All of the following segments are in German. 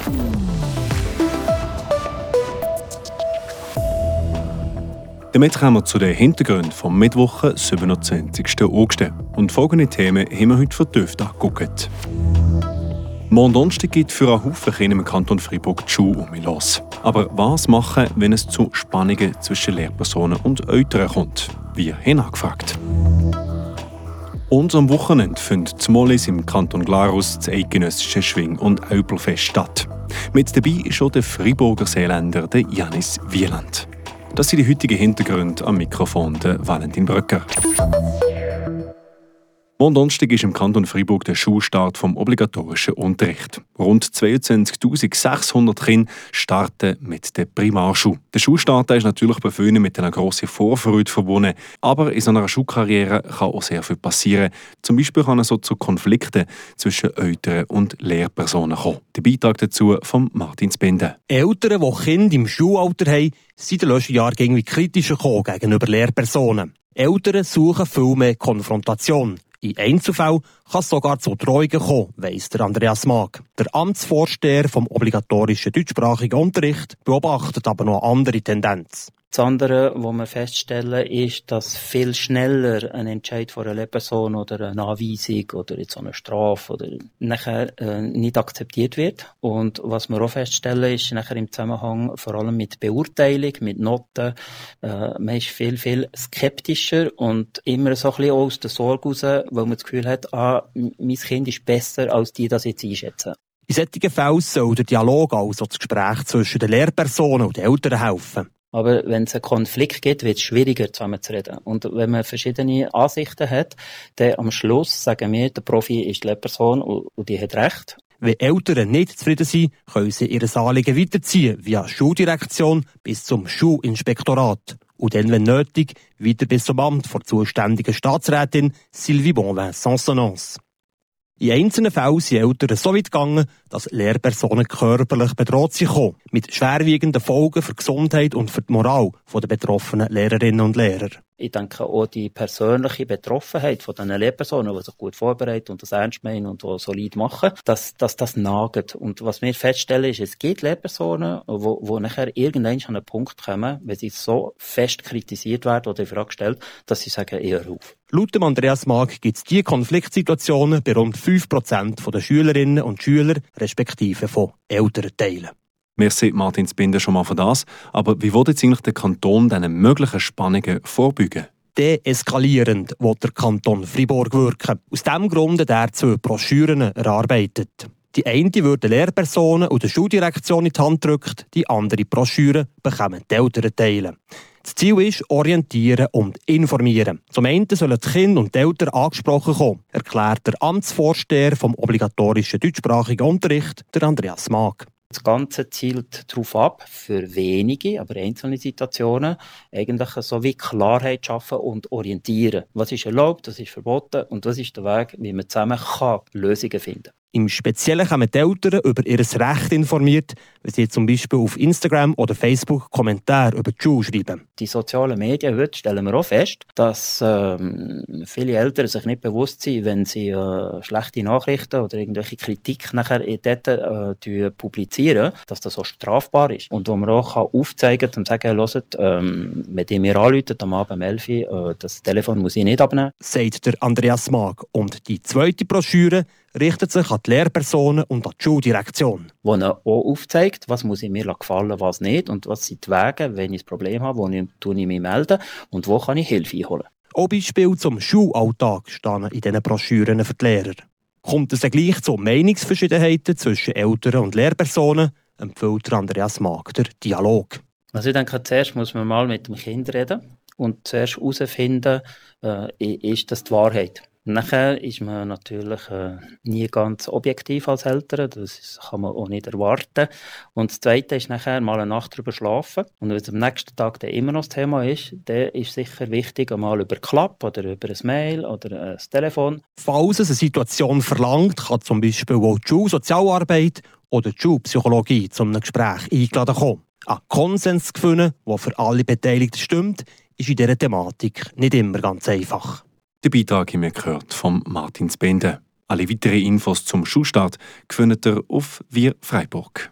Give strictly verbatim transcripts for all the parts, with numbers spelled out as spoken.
Damit kommen wir zu den Hintergründen vom Mittwoch, siebenundzwanzigsten August. Und folgende Themen haben wir heute vertieft angeguckt. Morgen Donnerstag geht für einen Haufen Kinder im Kanton Freiburg die Schule um mich los. Aber was machen, wenn es zu Spannungen zwischen Lehrpersonen und Eltern kommt? Wir haben angefragt. Und am Wochenende findet zum Mollis im Kanton Glarus das eidgenössische Schwing- und Äupelfest statt. Mit dabei ist auch der Freiburger Seeländer der Janis Wieland. Das sind die heutigen Hintergründe am Mikrofon der Valentin Bröcker. Morgen Donnerstag ist im Kanton Freiburg der Schulstart vom obligatorischen Unterricht. Rund zweiundzwanzigtausendsechshundert Kinder starten mit der Primarschule. Der Schulstart ist natürlich bei vielen mit einer grossen Vorfreude verbunden, aber in so einer Schulkarriere kann auch sehr viel passieren. Zum Beispiel kann es so zu Konflikten zwischen Eltern und Lehrpersonen kommen. Der Beitrag dazu von Martin Spinde. Eltern, die Kinder im Schulalter haben, sind in den letzten Jahren irgendwie kritischer gegenüber Lehrpersonen. Eltern suchen viel mehr Konfrontation. In Einzelfällen kann es sogar zu Drohungen kommen, weiss der Andreas Mag. Der Amtsvorsteher vom obligatorischen deutschsprachigen Unterricht beobachtet aber noch eine andere Tendenz. Das andere, was wir feststellen, ist, dass viel schneller ein Entscheid von einer Lehrperson oder eine Anweisung oder jetzt eine Strafe oder nachher äh, nicht akzeptiert wird. Und was wir auch feststellen, ist nachher im Zusammenhang vor allem mit Beurteilung, mit Noten, äh, man ist viel, viel skeptischer und immer so ein bisschen aus der Sorge raus, weil man das Gefühl hat, ah, mein Kind ist besser, als die das jetzt einschätzen. In solchen Fällen soll der Dialog, also das Gespräch zwischen den Lehrpersonen und den Eltern helfen. Aber wenn es einen Konflikt gibt, wird es schwieriger, zusammen zu reden. Und wenn man verschiedene Ansichten hat, dann am Schluss sagen wir, der Profi ist die Lehrperson und, und die hat recht. Wenn Eltern nicht zufrieden sind, können sie ihr Anliegen weiterziehen, via Schuldirektion bis zum Schulinspektorat. Und dann, wenn nötig, weiter bis zum Amt der zuständigen Staatsrätin Sylvie Bonvin-Sansonance. In einzelnen Fällen sind Eltern so weit gegangen, dass Lehrpersonen körperlich bedroht sind, mit schwerwiegenden Folgen für die Gesundheit und für die Moral der betroffenen Lehrerinnen und Lehrer. Ich denke auch die persönliche Betroffenheit von diesen Lehrpersonen, die sich gut vorbereiten und das ernst meinen und die solid machen, dass, dass das nagt. Und was wir feststellen ist, es gibt Lehrpersonen, wo, wo nachher irgendwann an einen Punkt kommen, wenn sie so fest kritisiert werden oder in Frage gestellt, dass sie sagen, eher auf. Laut dem Andreas Mag gibt es diese Konfliktsituationen bei rund fünf Prozent der Schülerinnen und Schüler, respektive von Elternteilen. Merci Martin Spinde schon mal für das. Aber wie will jetzt eigentlich der Kanton diesen möglichen Spannungen vorbeugen? Deeskalierend will der Kanton Freiburg wirken. Aus diesem Grund hat er zwei Broschüren erarbeitet. Die eine wird den Lehrpersonen und der Schuldirektion in die Hand gedrückt, die andere Broschüre bekommen die Eltern teilen. Das Ziel ist, orientieren und informieren. Zum einen sollen die Kinder und die Eltern angesprochen kommen, erklärt der Amtsvorsteher vom obligatorischen deutschsprachigen Unterricht, der Andreas Mag. Das Ganze zielt darauf ab, für wenige, aber einzelne Situationen eigentlich so wie Klarheit schaffen und orientieren. Was ist erlaubt, was ist verboten und was ist der Weg, wie man zusammen kann Lösungen finden kann. Im Speziellen haben die Eltern über ihr Recht informiert, wenn sie zum Beispiel auf Instagram oder Facebook Kommentare über die Schule schreiben. Die sozialen Medien heute stellen wir auch fest, dass ähm, viele Eltern sich nicht bewusst sind, wenn sie äh, schlechte Nachrichten oder irgendwelche Kritik nachher dort äh, publizieren, dass das auch strafbar ist. Und wo man auch kann aufzeigen und sagen, hört, ähm, wenn ihr mir anruft am Abend um elf Uhr, äh, das Telefon muss ich nicht abnehmen. Sagt der Andreas Mag. Und die zweite Broschüre richtet sich an die Lehrpersonen und an die Schuldirektion. Wo er auch aufzeigt, was muss ich mir gefallen, was nicht und was sind die Wege, wenn ich ein Problem habe, wo ich, ich mich melde und wo kann ich Hilfe einholen. Auch Beispiele zum Schulalltag stehen in diesen Broschüren für die Lehrer. Kommt es gleich zu Meinungsverschiedenheiten zwischen Eltern und Lehrpersonen, empfiehlt Andreas Mag der Dialog. Also ich denke, zuerst muss man mal mit dem Kind reden und zuerst herausfinden, äh, ist das die Wahrheit. Nachher ist man natürlich äh, nie ganz objektiv als Eltern, das kann man auch nicht erwarten. Und das Zweite ist nachher mal eine Nacht drüber schlafen. Und wenn es am nächsten Tag dann immer noch das Thema ist, dann ist sicher wichtig, einmal über Klapp oder über ein Mail oder ein Telefon. Falls es eine Situation verlangt, kann zum Beispiel auch die Schulsozialarbeit oder die Schulpsychologie zu einem Gespräch eingeladen kommen. Ein Konsens zu finden, der für alle Beteiligten stimmt, ist in dieser Thematik nicht immer ganz einfach. Der Beitrag haben wir gehört von Martin Spinde. Alle weiteren Infos zum Schulstart findet ihr auf Wir Freiburg.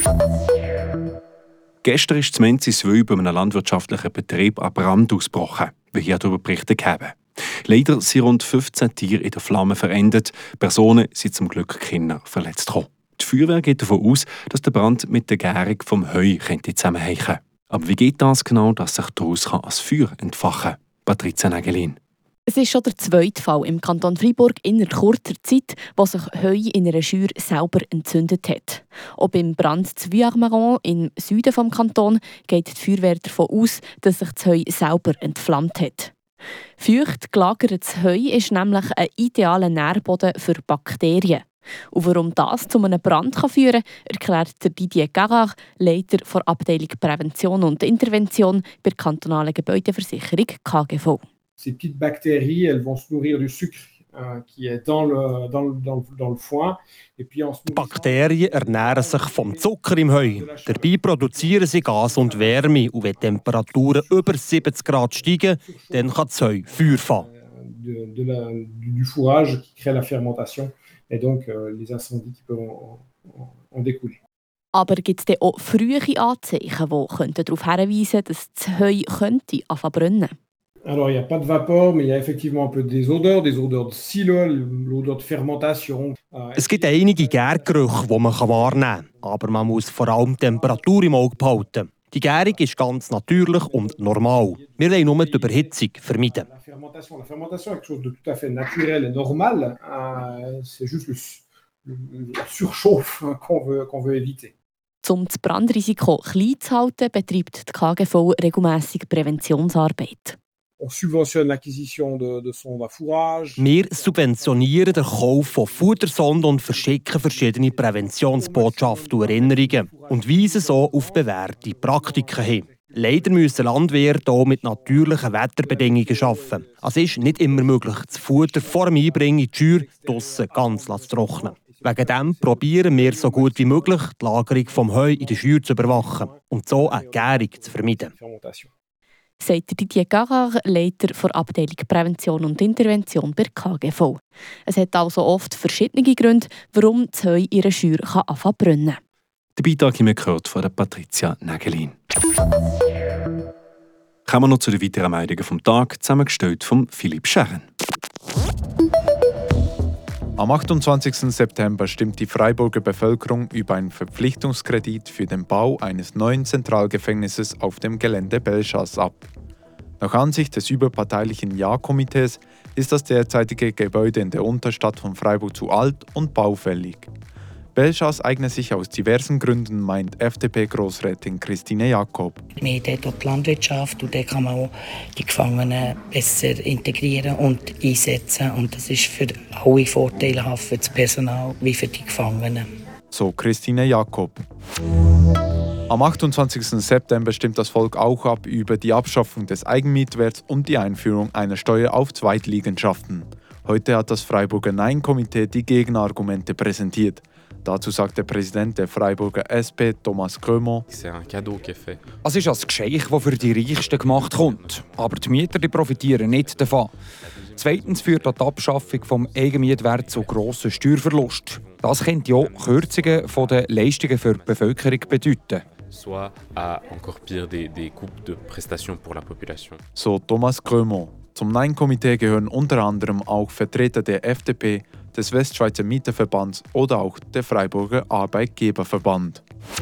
Gestern ist in Menziswil bei einem landwirtschaftlichen Betrieb ein Brand ausgebrochen, wie hier darüber berichtet haben. Leider sind rund fünfzehn Tiere in der Flamme verendet. Personen sind zum Glück Kinder verletzt gekommen. Die Feuerwehr geht davon aus, dass der Brand mit der Gärung vom Heu zusammenhängen könnte. Aber wie geht das genau, dass sich daraus als Feuer entfachen kann? Patrizia Nagelin. Es ist schon der zweite Fall im Kanton Freiburg in kurzer Zeit, wo sich Heu in einer Scheuer selber entzündet hat. Auch beim Brand zu Vuillarmaron im Süden des Kantons geht die Feuerwehr davon aus, dass sich das Heu selber entflammt hat. Feucht gelagertes Heu ist nämlich ein idealer Nährboden für Bakterien. Und warum das zu einem Brand führen kann, erklärt Didier Garard, Leiter der Abteilung Prävention und Intervention bei der kantonalen Gebäudeversicherung K G V. Ces petites bactéries, elles vont se nourrir du sucre euh, qui est dans le, dans, le, dans, le, dans le foin. Et puis en se Die Bakterien ernähren sich vom Zucker im Heu. Dabei produzieren sie Gas und Wärme. Und wenn die Temperaturen über siebzig Grad steigen, dann kann das Heu Feuer fangen. De, de la, du fourrage qui crée la fermentation et donc euh, les incendies qui peuvent en, en, en découler. Aber gibt es auch frühe Anzeichen, die darauf hinweisen könnten, dass das Heu könnte anfangen zu brennen? Alors, il n'y a pas de vapeur, mais il y a effectivement un peu des odeurs, des odeurs de silo, l'odeur de fermentation. Es gibt einige Gärgerüche, die man wahrnehmen kann, aber man muss vor allem die Temperatur im Auge behalten. Die Gärung ist ganz natürlich und normal. Wir wollen nur die Überhitzung vermeiden. La fermentation, la fermentation est quelque chose de tout à fait naturel et normal. C'est juste le, la surchauffe qu'on veut, qu'on veut éviter. Um das Brandrisiko klein zu halten, betreibt die K G V regelmässig Präventionsarbeit. On subventionne l'acquisition de, de sondes à fourrage. Wir subventionieren den Kauf von Futtersonden und verschicken verschiedene Präventionsbotschaften und Erinnerungen und weisen so auf bewährte Praktiken hin. Leider müssen Landwirte auch mit natürlichen Wetterbedingungen arbeiten. Es ist nicht immer möglich, das Futter vor dem Einbringen in die Scheuer draussen ganz zu trocknen. Wegen dem probieren wir so gut wie möglich, die Lagerung vom Heu in der Scheuer zu überwachen und so eine Gärung zu vermeiden. Sagt Didier Garard, Leiter der Abteilung Prävention und Intervention bei K G V. Es hat also oft verschiedene Gründe, warum das Heu in einer Scheuer anfangen zu brennen. Der Beitrag haben wir gehört von der Patrizia Nagelin. Kommen wir noch zu den weiteren Meldungen vom Tag, zusammengestellt von Philipp Scherren. Am achtundzwanzigsten September stimmt die Freiburger Bevölkerung über einen Verpflichtungskredit für den Bau eines neuen Zentralgefängnisses auf dem Gelände Bellechasse ab. Nach Ansicht des überparteilichen Ja-Komitees ist das derzeitige Gebäude in der Unterstadt von Freiburg zu alt und baufällig. Bellechasse eigne sich aus diversen Gründen, meint F D P-Grossrätin Christine Jakob. Wir haben dort die Landwirtschaft und dort kann man auch die Gefangenen besser integrieren und einsetzen. Und das ist für alle vorteilhaft, für das Personal wie für die Gefangenen. So Christine Jakob. Am achtundzwanzigsten September stimmt das Volk auch ab über die Abschaffung des Eigenmietwerts und die Einführung einer Steuer auf Zweitliegenschaften. Heute hat das Freiburger Nein-Komitee die Gegenargumente präsentiert. Dazu sagt der Präsident der Freiburger S P, Thomas Grömo: Es ist ein Geschenk, das für die Reichsten gemacht kommt. Aber die Mieter die profitieren nicht davon. Zweitens führt die Abschaffung des Eigenmietwerts zu grossen Steuerverlust. Das könnte auch Kürzungen der Leistungen für die Bevölkerung bedeuten. Soit à encore pire des, des coupes de prestations pour la population. So Thomas Grömo. Zum Nein-Komitee gehören unter anderem auch Vertreter der F D P, des Westschweizer Mieterverbands oder auch der Freiburger Arbeitgeberverband.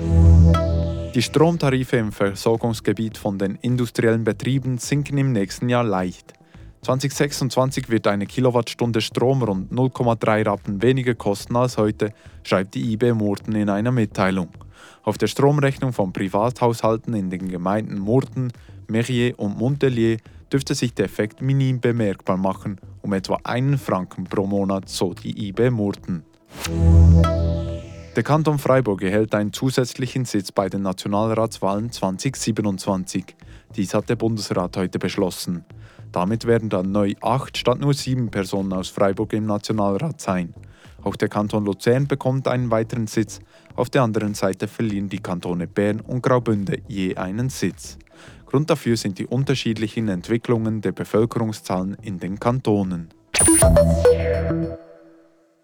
Die Stromtarife im Versorgungsgebiet von den industriellen Betrieben sinken im nächsten Jahr leicht. zwanzig sechsundzwanzig wird eine Kilowattstunde Strom rund null Komma drei Rappen weniger kosten als heute, schreibt die I B Murten in einer Mitteilung. Auf der Stromrechnung von Privathaushalten in den Gemeinden Murten, Mérier und Montelier dürfte sich der Effekt minim bemerkbar machen, um etwa einen Franken pro Monat, so die I B Murten. Der Kanton Freiburg erhält einen zusätzlichen Sitz bei den Nationalratswahlen zwanzig siebenundzwanzig. Dies hat der Bundesrat heute beschlossen. Damit werden dann neu acht statt nur sieben Personen aus Freiburg im Nationalrat sein. Auch der Kanton Luzern bekommt einen weiteren Sitz. Auf der anderen Seite verlieren die Kantone Bern und Graubünden je einen Sitz. Grund dafür sind die unterschiedlichen Entwicklungen der Bevölkerungszahlen in den Kantonen.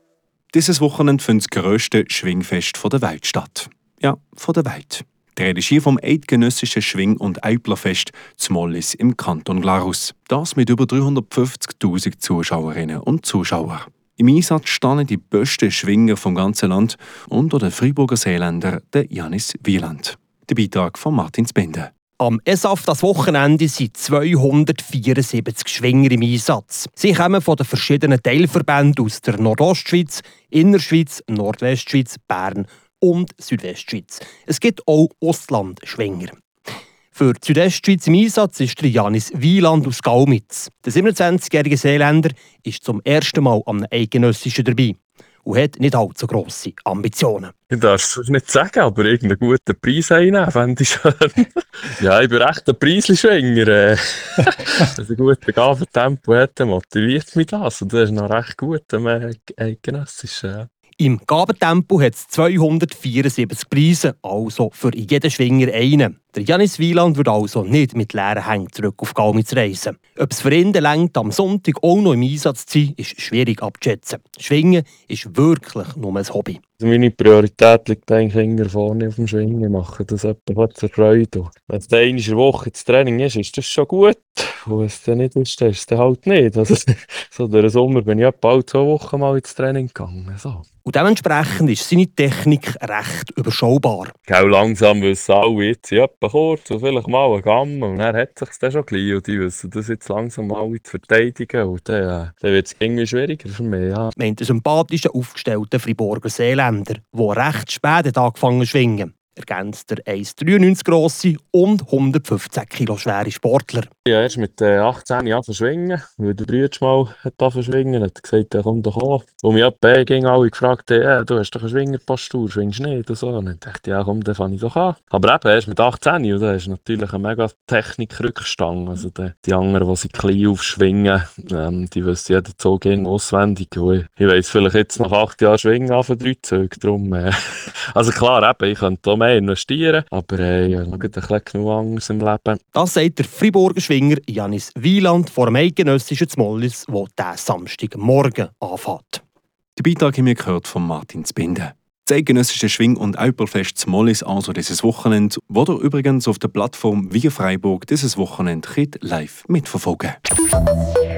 Dieses Wochenende findet das grösste Schwingfest der Welt statt. Ja, von der Welt. Die Rede ist hier vom eidgenössischen Schwing- und Eiblerfest zu Mollis im Kanton Glarus. Das mit über dreihundertfünfzigtausend Zuschauerinnen und Zuschauern. Im Einsatz stehen die besten Schwinger vom ganzen Land und der Freiburger Seeländer der Janis Wieland. Der Beitrag von Martin Zbinden. Am E S A F das Wochenende sind zweihundertvierundsiebzig Schwinger im Einsatz. Sie kommen von den verschiedenen Teilverbänden aus der Nordostschweiz, Innerschweiz, Nordwestschweiz, Bern und Südwestschweiz. Es gibt auch Ostlandschwinger. Für die Südwestschweiz im Einsatz ist der Janis Wieland aus Gaumitz. Der siebenundzwanzigjährige Seeländer ist zum ersten Mal am Eidgenössischen dabei und hat nicht allzu grosse Ambitionen. Ich darf es nicht sagen, aber irgendeinen guten Preis einnehmen, fände ich schön. Ja, ich bin recht ein Preisli-Schwinger. Äh. Wenn es ein gutes Gabentempo hat, dann motiviert mich das. Und das ist noch recht gut, am Eidgenössischen. Ja. Im Gabentempo hat es zweihundertvierundsiebzig Preise, also für jeden Schwinger einen. Der Janis Wieland wird also nicht mit leeren Händen zurück auf Gaumitz reisen. Ob es für ihn reicht, am Sonntag auch noch im Einsatz zu sein, ist schwierig abzuschätzen. Schwingen ist wirklich nur ein Hobby. Also meine Priorität liegt eigentlich Finger vorne auf dem Schwingen. Ich mache das etwa zur Freude. Wenn es dann einmal in der Woche ins Training ist, ist das schon gut. Und wenn es dann nicht ist, dann ist es dann halt nicht. Also, so durch den Sommer bin ich etwa alle zwei Wochen mal ins Training gegangen. So. Und dementsprechend ist seine Technik recht überschaubar. Genau, langsam wissen alle jetzt etwa kurz und vielleicht mal ein Gamm. Und dann hat es sich dann schon gleich. Und die wissen das jetzt langsam alle zu verteidigen. Und dann, äh, dann wird es irgendwie schwieriger für mich. Ja. Meint der sympathische, aufgestellte Freiburger Seeländer, der recht spät hat angefangen zu schwingen. Ergänzt der eins Komma dreiundneunzig grosse und hundertfünfzehn Kilo schwere Sportler. Ja, erst mit äh, achtzehn Jahren verschwingen, weil der Bruder mal hat verschwingen, hat gesagt, er kommt doch an. Und mich ab ging alle gefragt, hey, du hast doch eine Schwingerpostur, schwingst nicht? Und so. Und dann dachte ich, ja komm, dann fange ich doch an. Aber eben erst mit achtzehn, und da ist natürlich eine mega Technikrückstand. Also die, die anderen, die sich klein aufschwingen, ähm, die wissen jeden Zug auswendig. Und ich, ich weiss vielleicht jetzt nach acht Jahren schwingen auf drei Züge. Darum, äh, also klar, eben, ich könnte auch mehr investieren, aber äh, ja, noch ein bisschen genug anderes im Leben. Das sagt der Freiburger Schwinger Janis Wieland vor dem eidgenössischen Mollis, der diesen Samstagmorgen anfängt. Den Beitrag haben wir gehört von Martin Zbinden. Das eidgenössische Schwing- und Eiblerfest Mollis also dieses Wochenende, wo ihr übrigens auf der Plattform Via Freiburg dieses Wochenende live mitverfolgen könnt.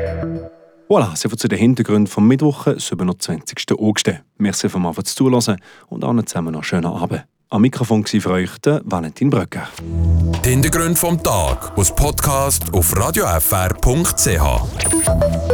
Voilà, so viel zu den Hintergründen vom Mittwoch, siebenundzwanzigsten August. Merci für mal fürs Zuhören und allen zusammen noch einen schönen Abend. Am Mikrofon war für euch der Valentin Bröcker. Die Hintergründe vom Tag aus Podcast auf radio f r punkt c h.